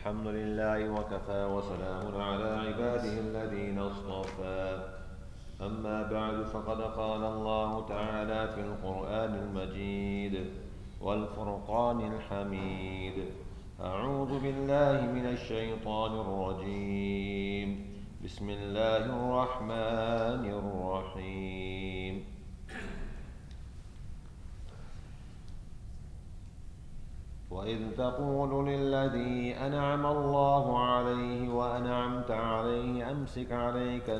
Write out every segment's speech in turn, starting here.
الحمد لله وكفى وسلام على عباده الذين اصطفى أما بعد فقد قال الله تعالى في القرآن المجيد والفرقان الحميد أعوذ بالله من الشيطان الرجيم بسم الله الرحمن الرحيم وإذ تقول للذي أنعم الله عليه وأنعمت عليه أمسك عليك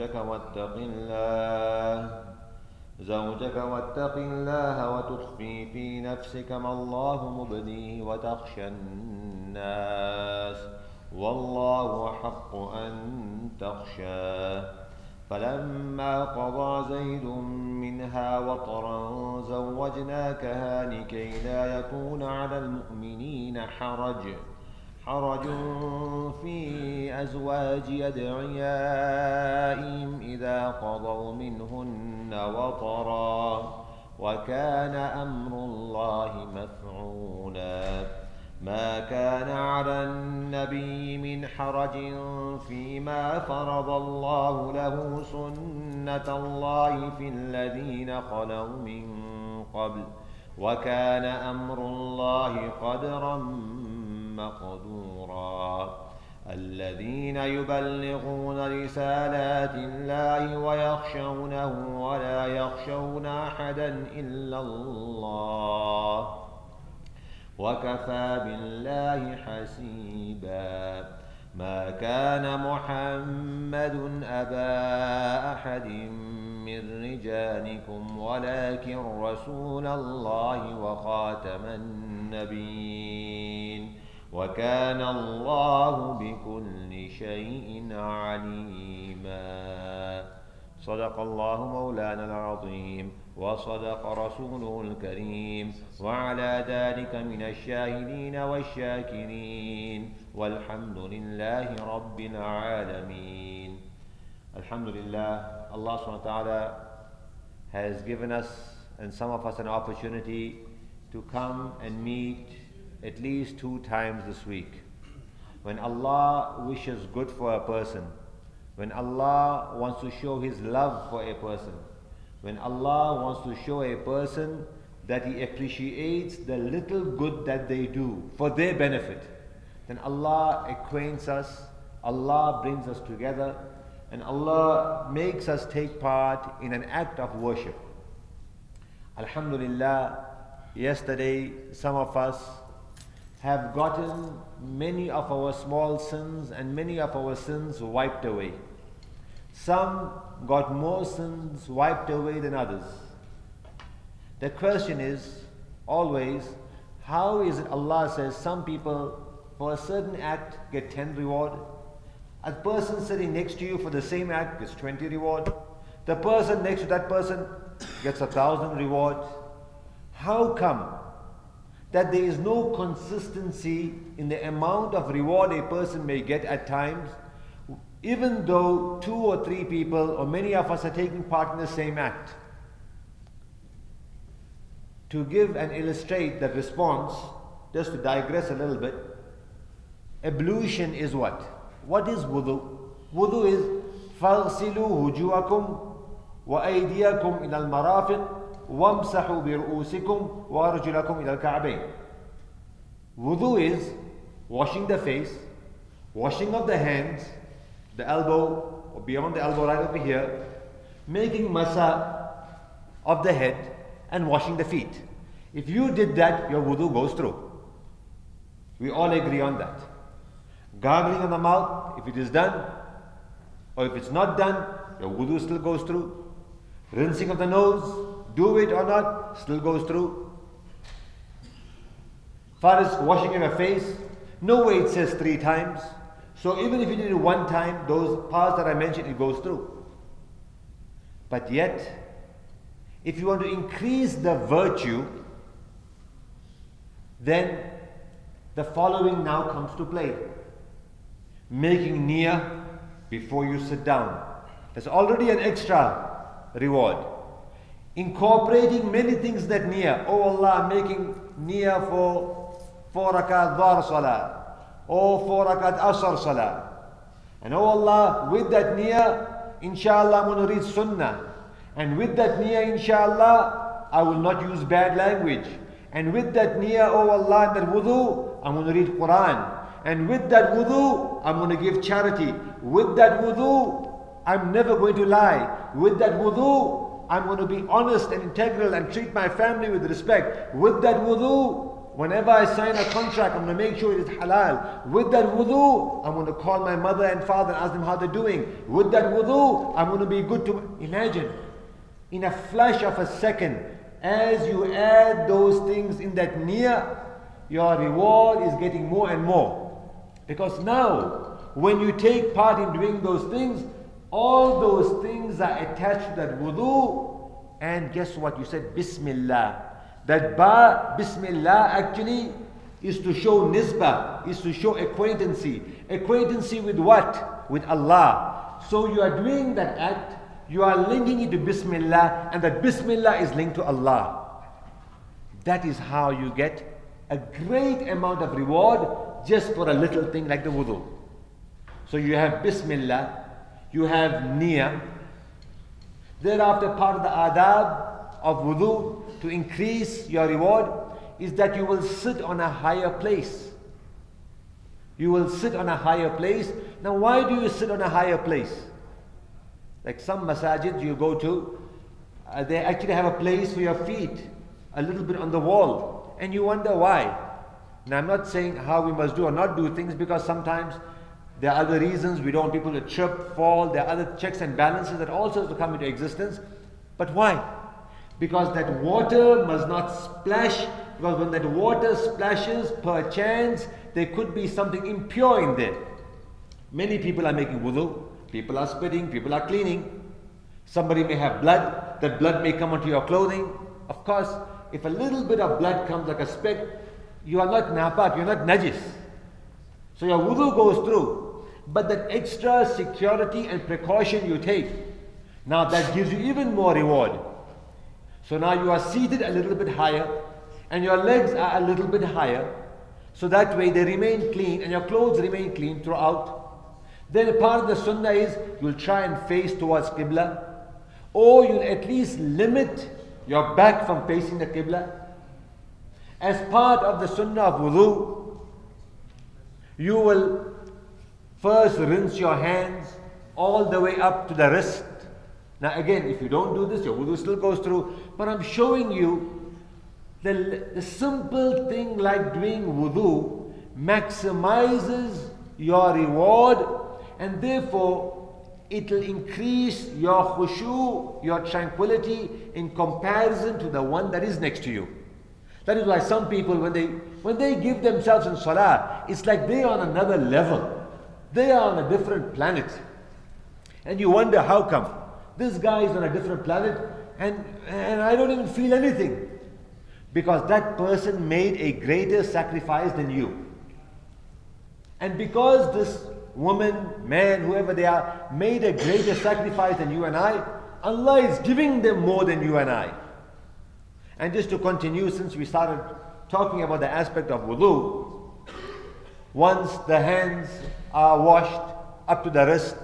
زوجك واتق الله وتخفي في نفسك ما الله مبديه وتخشى الناس والله أحق أن تخشاه فلما قضى زيد منها وطرا زوجناكها لكي لا يكون على المؤمنين حرج في أزواج أدعيائهم إذا قضوا منهن وطرا وكان أمر الله مفعولا ما كان على النبي من حرج فيما فرض الله له سنة الله في الذين خلوا من قبل وكان أمر الله قدرا مقدورا الذين يبلغون رسالات الله ويخشونه ولا يخشون أحدا إلا الله وكفى بالله حسيبا ما كان محمد أبا أحد من رجالكم ولكن رسول الله وخاتم النبيين وكان الله بكل شيء عليما صدق الله مولانا العظيم وصدق رسوله الكريم وعلى ذلك من الشاهدين والشاكرين والحمد لله رب العالمين. Alhamdulillah, Allah subhanahu wa ta'ala has given us and some of us an opportunity to come and meet at least 2 times this week. When Allah wishes good for a person, when Allah wants to show His love for a person, when Allah wants to show a person that He appreciates the little good that they do for their benefit, then Allah acquaints us, Allah brings us together, and Allah makes us take part in an act of worship. Alhamdulillah, yesterday some of us have gotten many of our small sins and many of our sins wiped away. Some got more sins wiped away than others. The question is always, how is it Allah says some people for a certain act get 10 reward? A person sitting next to you for the same act gets 20 reward. The person next to that person gets 1,000 reward. How come that there is no consistency in the amount of reward a person may get at times, even though 2 or 3 people or many of us are taking part in the same act? To give and illustrate the response, just to digress a little bit, ablution is what? What is wudu? Wudu is فَاغْسِلُوا وُجُوهَكُمْ وَأَيْدِيَكُمْ إِلَى الْمَرَافِقِ وَامْسَحُوا بِرُؤُوسِكُمْ وَأَرْجُلَكُمْ إِلَى الْكَعْبَيْنِ. Wudu is washing the face, washing of the hands, the elbow, or beyond the elbow right over here, making masa of the head, and washing the feet. If you did that, your wudu goes through. We all agree on that. Gargling on the mouth, if it is done, or if it's not done, your wudu still goes through. Rinsing of the nose, do it or not, still goes through. Far as washing of your face, no way it says 3 times. So even if you did it 1 time, those parts that I mentioned, it goes through. But yet, if you want to increase the virtue, then the following now comes to play. Making niyyah before you sit down. There's already an extra reward. Incorporating many things that niyyah. Oh Allah, I'm making niyyah for 4 rakat dhuhr salah. or 4 rakat asr salah. And oh Allah, with that niyyah, inshallah I'm going to read sunnah. And with that niyyah, inshallah, I will not use bad language. And with that niyyah, oh Allah, and that wudu, I'm going to read Quran. And with that wudu, I'm going to give charity. With that wudu, I'm never going to lie. With that wudu, I'm going to be honest and integral and treat my family with respect. With that wudu, whenever I sign a contract, I'm going to make sure it is halal. With that wudu, I'm going to call my mother and father and ask them how they're doing. With that wudu, I'm going to be good to... Imagine, in a flash of a second, as you add those things in that niyyah, your reward is getting more and more. Because now, when you take part in doing those things, all those things are attached to that wudu. And guess what? You said Bismillah. That ba, Bismillah, actually is to show nisbah, is to show acquaintancy. Acquaintancy with what? With Allah. So you are doing that act, you are linking it to Bismillah, and that Bismillah is linked to Allah. That is how you get a great amount of reward just for a little thing like the wudu. So you have Bismillah, you have niyyah. Thereafter, part of the adab of wudu to increase your reward is that you will sit on a higher place. You will sit on a higher place. Now, why do you sit on a higher place? Like some masajid you go to, they actually have a place for your feet, a little bit on the wall, and you wonder why. Now, I'm not saying how we must do or not do things, because sometimes there are other reasons. We don't want people to trip, fall. There are other checks and balances that also have to come into existence. But why? Because that water must not splash, because when that water splashes, perchance there could be something impure in there. Many people are making wudu, people are spitting, people are cleaning. Somebody may have blood, that blood may come onto your clothing. Of course, if a little bit of blood comes like a speck, you are not napak, you are not najis. So your wudu goes through. But that extra security and precaution you take, now that gives you even more reward. So now you are seated a little bit higher, and your legs are a little bit higher, so that way they remain clean and your clothes remain clean throughout. Then part of the sunnah is you'll try and face towards Qibla, or you'll at least limit your back from facing the Qibla. As part of the sunnah of wudu, you will first rinse your hands all the way up to the wrist. Now again, if you don't do this, your wudu still goes through. But I'm showing you the simple thing like doing wudu maximizes your reward, and therefore it will increase your khushu, your tranquility in comparison to the one that is next to you. That is why some people, when they give themselves in salah, it's like they are on another level. They are on a different planet. And you wonder how come. This guy is on a different planet and I don't even feel anything. Because that person made a greater sacrifice than you. And because this woman, man, whoever they are, made a greater sacrifice than you and I, Allah is giving them more than you and I. And just to continue, since we started talking about the aspect of wudu, once the hands are washed up to the wrist,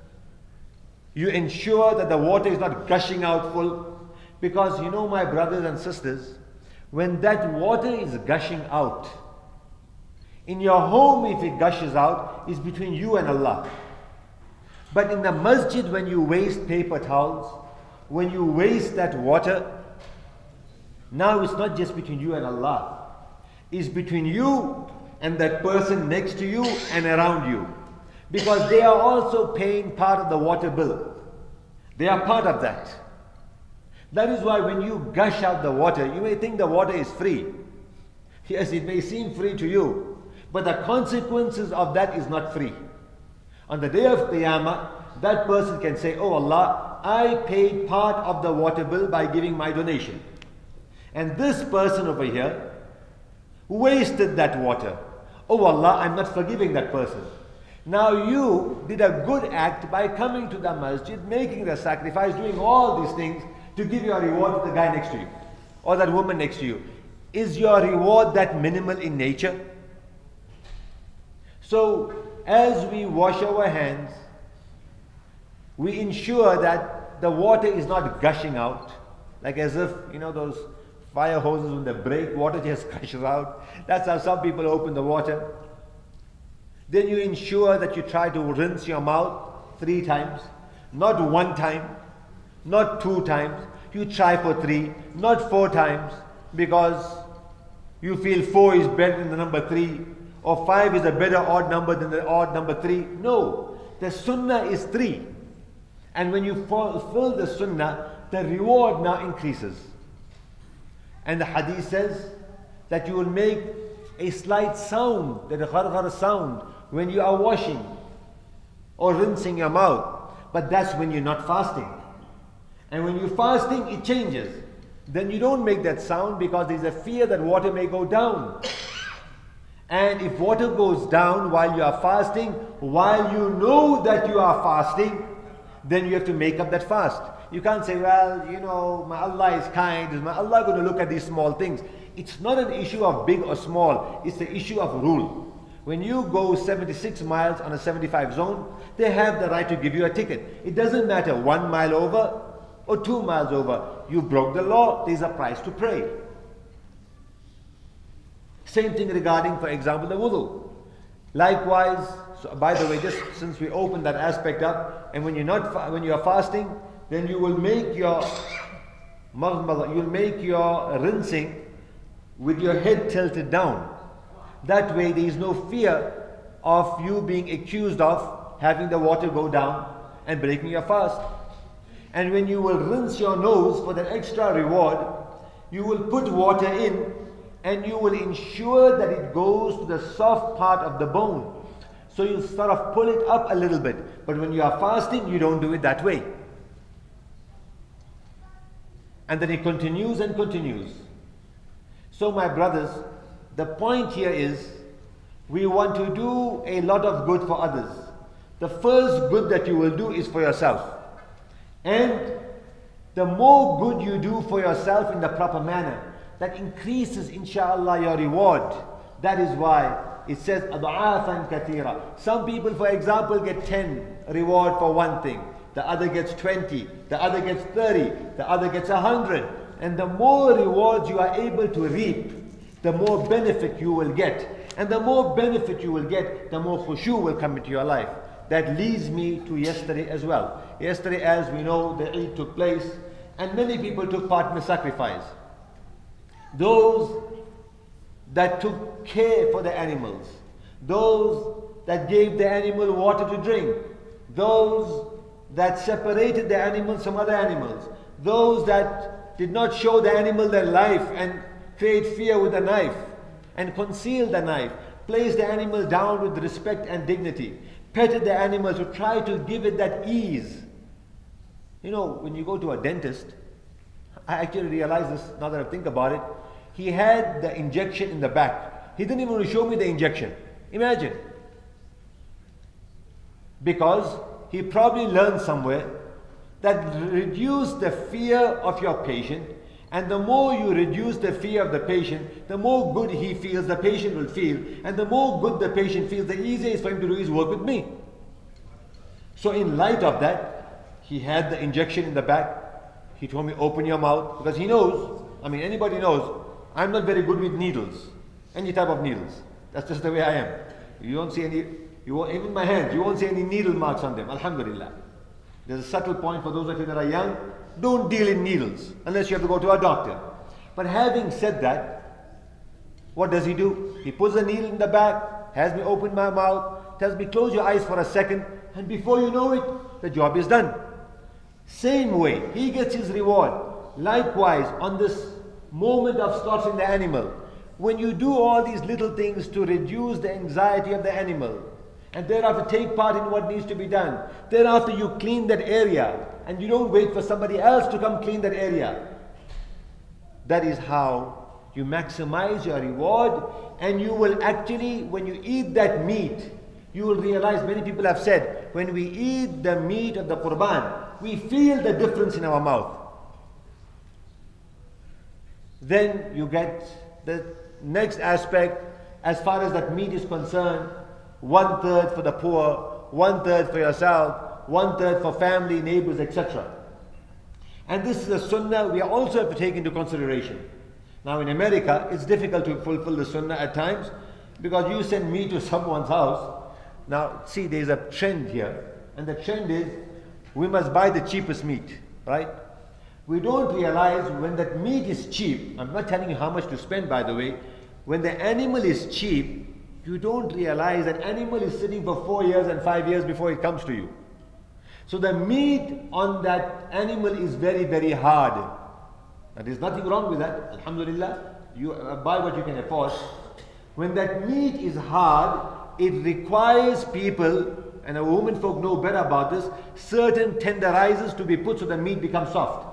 you ensure that the water is not gushing out full. Because you know, my brothers and sisters, when that water is gushing out, in your home if it gushes out, it's between you and Allah. But in the masjid, when you waste paper towels, when you waste that water, now it's not just between you and Allah. It's between you and that person next to you and around you. Because they are also paying part of the water bill. They are part of that. That is why when you gush out the water, you may think the water is free. Yes, it may seem free to you, but the consequences of that is not free. On the day of Qiyamah, that person can say, "Oh Allah, I paid part of the water bill by giving my donation. And this person over here wasted that water. Oh Allah, I'm not forgiving that person. Now you did a good act by coming to the masjid, making the sacrifice, doing all these things to give your reward to the guy next to you or that woman next to you. Is your reward that minimal in nature?" So, as we wash our hands, we ensure that the water is not gushing out, like as if, those fire hoses, when they break, water just gushes out. That's how some people open the water. Then you ensure that you try to rinse your mouth 3 times, not 1 time, not 2 times. You try for 3, not 4 times, because you feel 4 is better than the number 3, or 5 is a better odd number than the odd number 3. No, the sunnah is 3. And when you fulfill the sunnah, the reward now increases. And the hadith says that you will make a slight sound, that a gharghar sound, when you are washing or rinsing your mouth. But that's when you're not fasting. And when you're fasting, it changes. Then you don't make that sound because there's a fear that water may go down. And if water goes down while you are fasting, while you know that you are fasting, then you have to make up that fast. You can't say, well, my Allah is kind. Is my Allah going to look at these small things? It's not an issue of big or small. It's the issue of rule. When you go 76 miles on a 75 zone, they have the right to give you a ticket. It doesn't matter 1 mile over or 2 miles over. You broke the law, there's a price to pay. Same thing regarding, for example, the wudu. Likewise, so by the way, just since we opened that aspect up, and when you are fasting, then you will make your rinsing with your head tilted down. That way there is no fear of you being accused of having the water go down and breaking your fast. And when you will rinse your nose for that extra reward, you will put water in and you will ensure that it goes to the soft part of the bone. So you sort of pull it up a little bit. But when you are fasting, you don't do it that way. And then it continues and continues. So my brothers, the point here is, we want to do a lot of good for others. The first good that you will do is for yourself. And the more good you do for yourself in the proper manner, that increases, inshallah, your reward. That is why it says, أَضْعَافًا كَثِيرًا. Some people, for example, get 10 reward for one thing. The other gets 20. The other gets 30. The other gets 100. And the more rewards you are able to reap, the more benefit you will get. And the more benefit you will get, the more khushu will come into your life. That leads me to yesterday as well. Yesterday, as we know, the Eid took place and many people took part in the sacrifice. Those that took care for the animals, those that gave the animal water to drink, those that separated the animals from other animals, those that did not show the animal their life and create fear with the knife and conceal the knife, placed the animal down with respect and dignity, petted the animal to try to give it that ease. When you go to a dentist, I actually realize this now that I think about it, he had the injection in the back. He didn't even show me the injection. Imagine. Because he probably learned somewhere that reduce the fear of your patient, and the more you reduce the fear of the patient, the more good he feels, the patient will feel, and the more good the patient feels, the easier it is for him to do his work with me. So in light of that, he had the injection in the back. He told me, open your mouth, because he knows, anybody knows, I'm not very good with needles, any type of needles. That's just the way I am. You won't see any, even my hands, you won't see any needle marks on them, alhamdulillah. There's a subtle point for those of you that are young, don't deal in needles, unless you have to go to a doctor. But having said that, what does he do? He puts the needle in the back, has me open my mouth, tells me close your eyes for a second, and before you know it, the job is done. Same way, he gets his reward. Likewise, on this moment of slaughtering the animal, when you do all these little things to reduce the anxiety of the animal, and thereafter take part in what needs to be done, thereafter you clean that area, and you don't wait for somebody else to come clean that area. That is how you maximize your reward, and you will actually, when you eat that meat, you will realize, many people have said, when we eat the meat of the Qurban, we feel the difference in our mouth. Then you get the next aspect, as far as that meat is concerned, 1/3 for the poor, 1/3 for yourself, 1/3 for family, neighbors, etc. And this is a sunnah we also have to take into consideration. Now in America, it's difficult to fulfill the sunnah at times because you send meat to someone's house. Now see, there's a trend here, and the trend is we must buy the cheapest meat, right? We don't realize when that meat is cheap, I'm not telling you how much to spend by the way, when the animal is cheap, you don't realize that animal is sitting for 4 years and 5 years before it comes to you. So the meat on that animal is very, very hard. Now, there's nothing wrong with that, alhamdulillah. You buy what you can afford. When that meat is hard, it requires people, and a woman folk know better about this, certain tenderizers to be put so the meat becomes soft.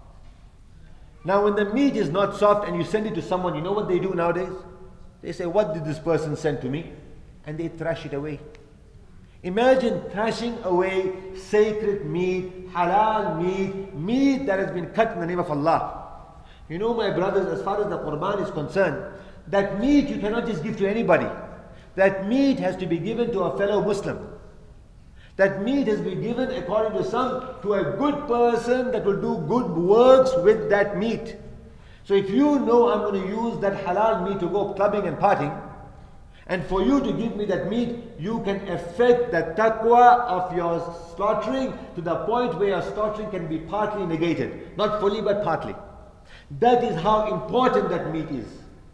Now when the meat is not soft and you send it to someone, you know what they do nowadays? They say, what did this person send to me? And they thrash it away. Imagine thrashing away sacred meat, halal meat, meat that has been cut in the name of Allah. You know, my brothers, as far as the Qurban is concerned, that meat you cannot just give to anybody. That meat has to be given to a fellow Muslim. That meat has been given, according to some, to a good person that will do good works with that meat. So if you know I'm going to use that halal meat to go clubbing and partying, and for you to give me that meat, you can affect the taqwa of your slaughtering to the point where your slaughtering can be partly negated. Not fully, but partly. That is how important that meat is.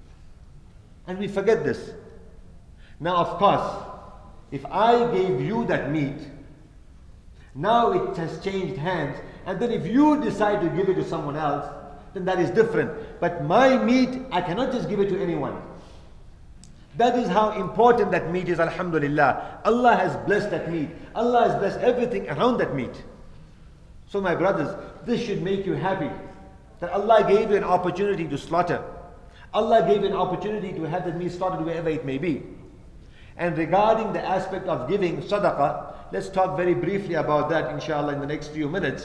And we forget this. Now of course, if I gave you that meat, now it has changed hands, and then if you decide to give it to someone else, then that is different. But my meat, I cannot just give it to anyone. That is how important that meat is, alhamdulillah. Allah has blessed that meat. Allah has blessed everything around that meat. So my brothers, this should make you happy that Allah gave you an opportunity to slaughter. Allah gave you an opportunity to have that meat slaughtered wherever it may be. And regarding the aspect of giving sadaqah, let's talk very briefly about that inshallah in the next few minutes.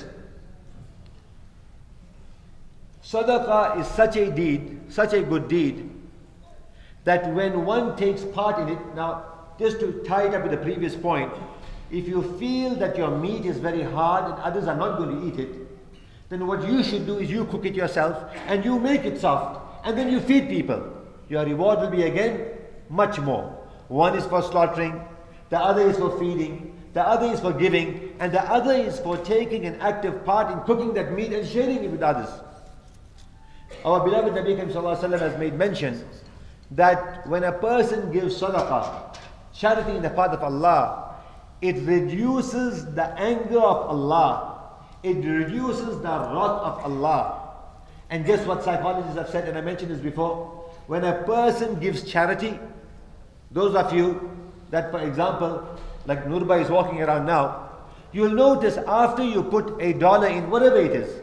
Sadaqah is such a deed, such a good deed, that when one takes part in it, now just to tie it up with the previous point, if you feel that your meat is very hard and others are not going to eat it, then what you should do is you cook it yourself and you make it soft and then you feed people. Your reward will be again much more. One is for slaughtering, the other is for feeding, the other is for giving, and the other is for taking an active part in cooking that meat and sharing it with others. Our beloved Nabi Karim Sallallahu Alaihi Wasallam has made mention that when a person gives sadaqah, charity in the path of Allah, it reduces the anger of Allah. It reduces the wrath of Allah. And guess what psychologists have said, and I mentioned this before, when a person gives charity, those of you that, for example, like Nurba is walking around now, you'll notice after you put $1 in, whatever it is,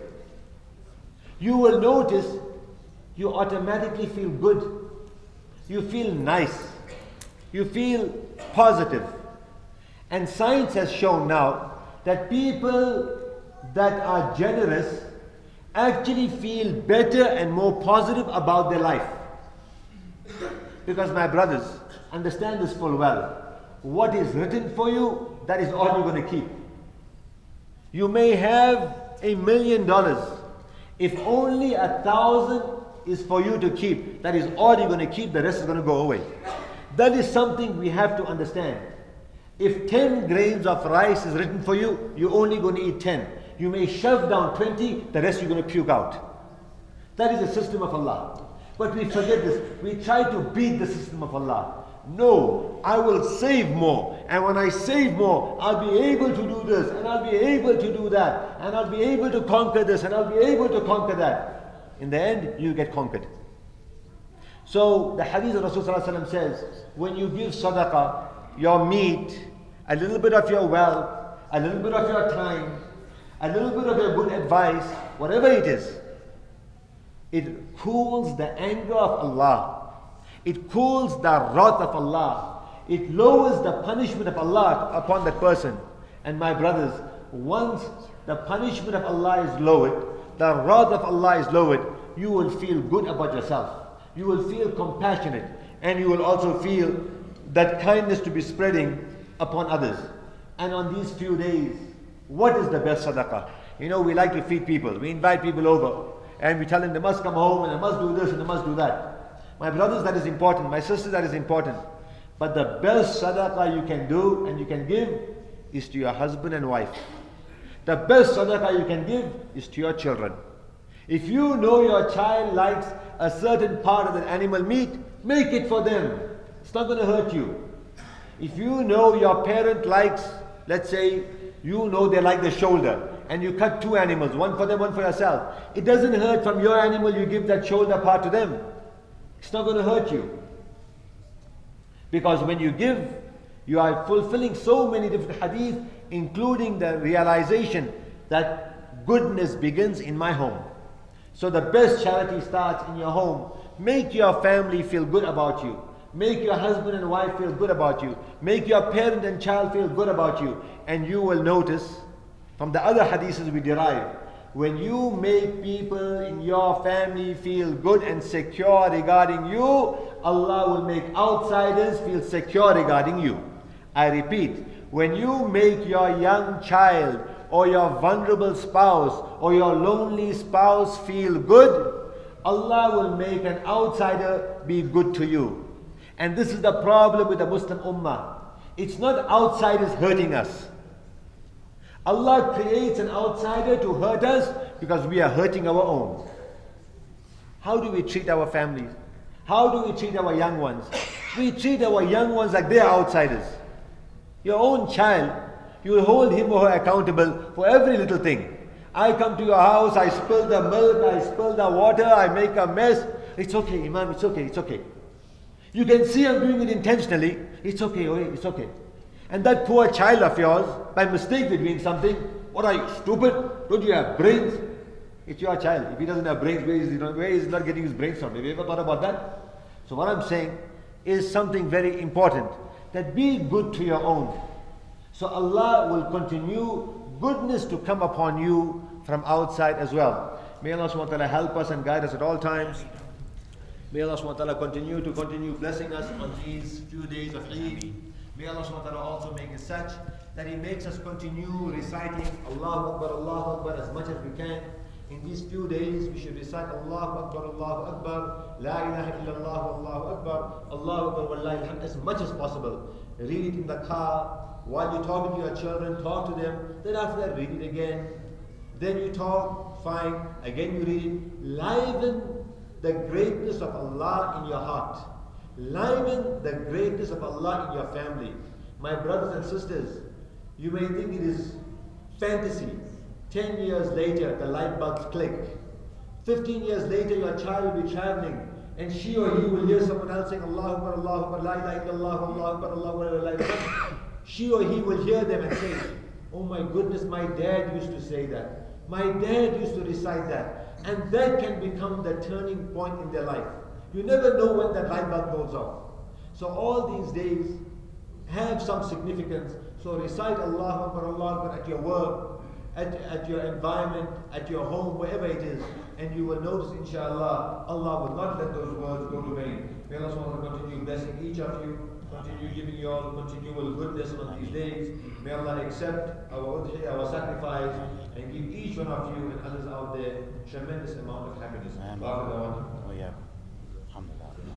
you will notice you automatically feel good. You feel nice. You feel positive. And science has shown now that people that are generous actually feel better and more positive about their life. Because my brothers, understand this full well. What is written for you, that is all you're going to keep. You may have $1 million. If only 1,000 is for you to keep, that is all you're going to keep, the rest is going to go away. That is something we have to understand. If 10 grains of rice is written for you, you're only going to eat 10. You may shove down 20, the rest you're going to puke out. That is the system of Allah. But we forget this. We try to beat the system of Allah. No, I will save more. And when I save more, I'll be able to do this, and I'll be able to do that, and I'll be able to conquer this, and I'll be able to conquer that. In the end, you get conquered. So the hadith of Rasulullah says, when you give sadaqah, your meat, a little bit of your wealth, a little bit of your time, a little bit of your good advice, whatever it is, it cools the anger of Allah. It cools the wrath of Allah. It lowers the punishment of Allah upon that person. And my brothers, once the punishment of Allah is lowered, the wrath of Allah is lowered, you will feel good about yourself. You will feel compassionate, and you will also feel that kindness to be spreading upon others. And on these few days, what is the best sadaqah? You know, we like to feed people. We invite people over and we tell them they must come home and they must do this and they must do that. My brothers, that is important. My sisters, that is important. But the best sadaqah you can do and you can give is to your husband and wife. The best sadaqah you can give is to your children. If you know your child likes a certain part of the animal meat, make it for them. It's not going to hurt you. If you know your parent likes, let's say, you know they like the shoulder, and you cut 2 animals, one for them, one for yourself. It doesn't hurt from your animal, you give that shoulder part to them. It's not going to hurt you. Because when you give, you are fulfilling so many different hadith, including the realization that goodness begins in my home. So the best charity starts in your home. Make your family feel good about you. Make your husband and wife feel good about you. Make your parent and child feel good about you. And you will notice, from the other hadiths we derive, when you make people in your family feel good and secure regarding you, Allah will make outsiders feel secure regarding you. I repeat, when you make your young child or your vulnerable spouse or your lonely spouse feel good, Allah will make an outsider be good to you. And this is the problem with the Muslim Ummah. It's not outsiders hurting us. Allah creates an outsider to hurt us because we are hurting our own. How do we treat our families? How do we treat our young ones? We treat our young ones like they are outsiders. Your own child, you will hold him or her accountable for every little thing. I come to your house, I spill the milk, I spill the water, I make a mess. It's okay, Imam, it's okay, it's okay. You can see I'm doing it intentionally. It's okay, it's okay. And that poor child of yours, by mistake they're doing something. What are you, stupid? Don't you have brains? It's your child. If he doesn't have brains, where is he not getting his brains from? Have you ever thought about that? So what I'm saying is something very important. That be good to your own. So Allah will continue goodness to come upon you from outside as well. May Allah subhanahu wa ta'ala help us and guide us at all times. May Allah subhanahu wa ta'ala continue blessing us on these few days of Eid. May Allah subhanahu wa ta'ala also make it such that He makes us continue reciting Allahu Akbar as much as we can. In these few days we should recite Allahu Akbar, La ilaha illallah, Allahu Akbar, Allahu Akbar, Wallahi alhamd as much as possible. Read it in the car, while you're talking to your children, talk to them. Then after that read it again. Then you talk, fine, again you read it. Liven the greatness of Allah in your heart. Liven the greatness of Allah in your family. My brothers and sisters, you may think it is fantasy. 10 years later, the light bulbs click. 15 years later, your child will be traveling, and she or he will hear someone else saying, Allahu Akbar, Allahu Akbar, La ilaha illallah, Allahu Akbar, Allahu Akbar, La ilaha illallah. She or he will hear them and say, oh my goodness, my dad used to say that. My dad used to recite that. And that can become the turning point in their life. You never know when that light bulb goes off. So all these days have some significance. So recite Allahu Akbar, Allahu Akbar at your work, at your environment, at your home, wherever it is. And you will notice, inshallah, Allah will not let those words go to vain. May Allah subhanahu wa ta'ala continue blessing each of you, continue giving you all continual goodness on these days. May Allah accept our udhiyah, our sacrifice, and give each one of you and others out there tremendous amount of happiness.